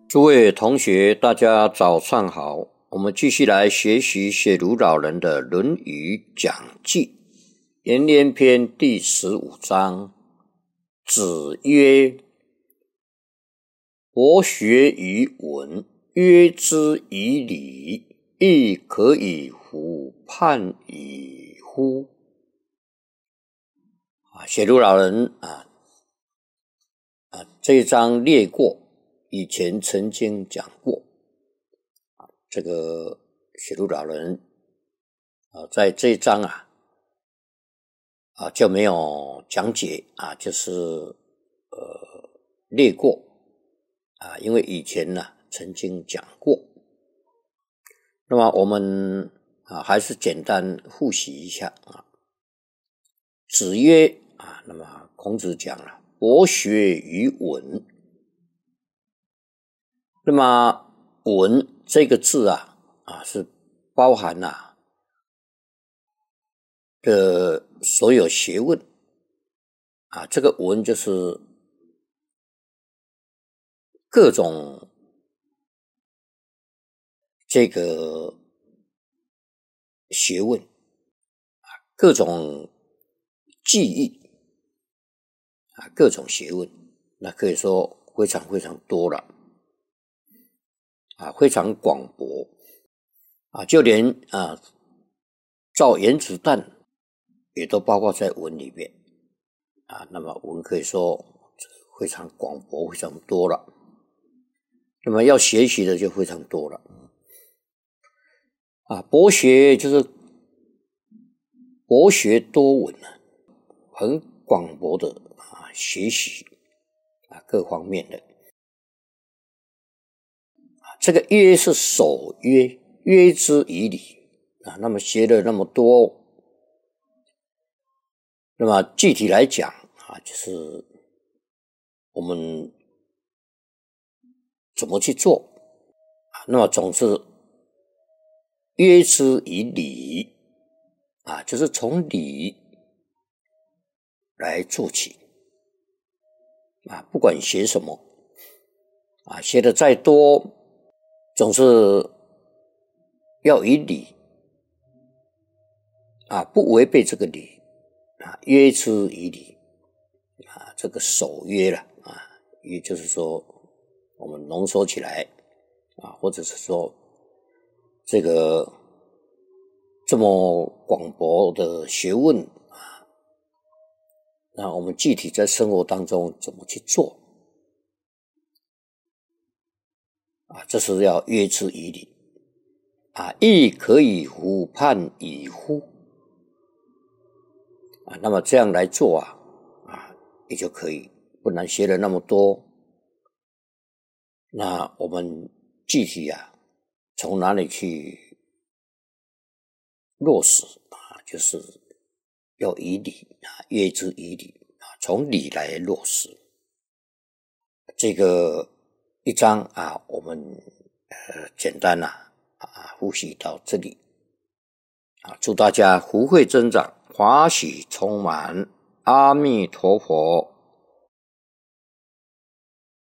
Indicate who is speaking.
Speaker 1: 诸位同学，大家早上好。我们继续来学习写鲁老人的《论语讲记》延年篇第15章。子曰：博学于文，约之以礼，亦可以乎判矣乎？写鲁老人这一章略过，以前曾经讲过。这个写鲁老人在这一章就没有讲解就是略过因为以前曾经讲过。那么我们还是简单复习一下子曰那么孔子讲了博学于文。那么文这个字是包含的所有学问这个文就是各种这个学问各种技艺各种学问，那可以说非常非常多了非常广博就连造原子弹也都包括在文里面那么文可以说非常广博，非常多了。那么要学习的就非常多了博学就是博学多闻很广博的学习各方面的。这个约是守约，约之以礼那么学了那么多，那么具体来讲就是我们怎么去做那么总是约之以礼就是从礼来做起不管学什么学的再多，总是要以礼不违背这个礼约之以礼这个守约了也就是说我们浓缩起来或者是说这个这么广博的学问那我们具体在生活当中怎么去做这是要约之以礼亦可以乎判矣乎那么这样来做也就可以，不然学了那么多，那我们具体从哪里去落实就是要以礼约之以礼从礼来落实。这个一章我们简单复习到这里祝大家福慧增长，法喜充满，阿弥陀佛。